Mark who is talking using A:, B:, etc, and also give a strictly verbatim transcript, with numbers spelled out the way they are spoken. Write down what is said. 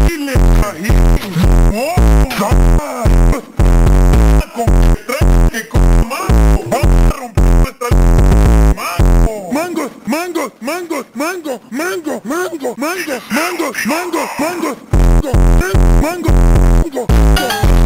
A: chile, ají, limón, sal, con que trae que coma mango. Vamos a romper nuestra mango. Mango, mango, mango, mango, mango, mango, mango, mango, mango, mango, mango, mango, mango, mango.